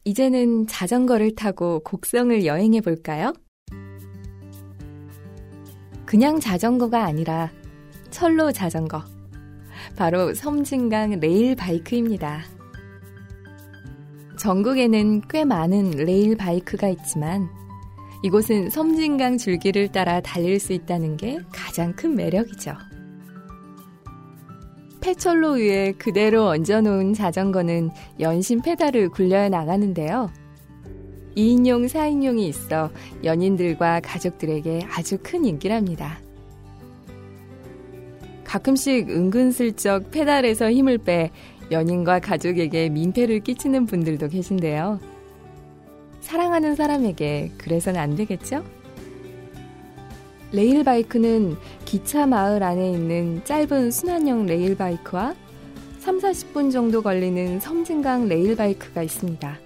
이제는 자전거를 타고 곡성을 여행해 볼까요? 그냥 자전거가 아니라 철로 자전거. 바로 섬진강 레일 바이크입니다. 전국에는 꽤 많은 레일 바이크가 있지만 이곳은 섬진강 줄기를 따라 달릴 수 있다는 게 가장 큰 매력이죠. 폐철로 위에 그대로 얹어놓은 자전거는 연신 페달을 굴려야 나가는데요. 2인용, 4인용이 있어 연인들과 가족들에게 아주 큰 인기랍니다. 가끔씩 은근슬쩍 페달에서 힘을 빼 연인과 가족에게 민폐를 끼치는 분들도 계신데요. 사랑하는 사람에게 그래서는 안 되겠죠? 레일바이크는 기차 마을 안에 있는 짧은 순환형 레일바이크와 30-40분 정도 걸리는 섬진강 레일바이크가 있습니다.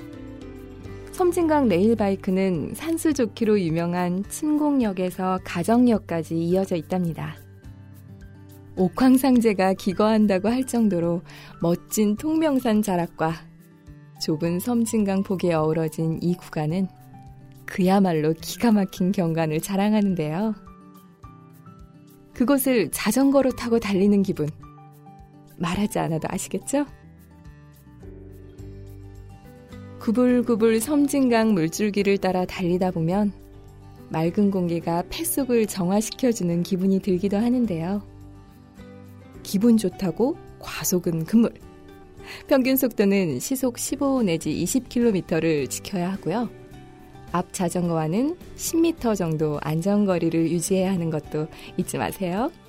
섬진강 레일바이크는 산수 좋기로 유명한 침공역에서 가정역까지 이어져 있답니다. 옥황상제가 기거한다고 할 정도로 멋진 통명산 자락과 좁은 섬진강 폭에 어우러진 이 구간은 그야말로 기가 막힌 경관을 자랑하는데요. 그곳을 자전거로 타고 달리는 기분, 말하지 않아도 아시겠죠? 구불구불 섬진강 물줄기를 따라 달리다 보면 맑은 공기가 폐속을 정화시켜주는 기분이 들기도 하는데요. 기분 좋다고 과속은 금물. 평균 속도는 시속 15 내지 20km를 지켜야 하고요. 앞 자전거와는 10m 정도 안전거리를 유지해야 하는 것도 잊지 마세요.